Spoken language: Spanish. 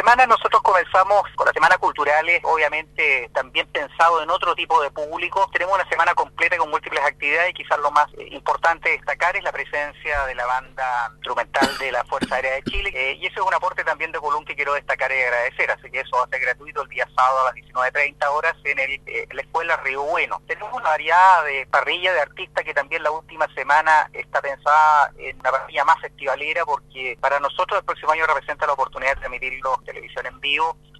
semana nosotros comenzamos con las semanas culturales, obviamente también pensado en otro tipo de público. Tenemos una semana completa con múltiples actividades y quizás lo más importante destacar es la presencia de la banda instrumental de la Fuerza Aérea de Chile. Y eso es un aporte también de Colón que quiero destacar y agradecer. Así que eso va a ser gratuito el día sábado a las 19:30 horas en la Escuela Río Bueno. Tenemos una variedad de parrilla de artistas que también la última semana está pensada en una parrilla más festivalera, porque para nosotros el próximo año representa la oportunidad de transmitirlo en televisión en vivo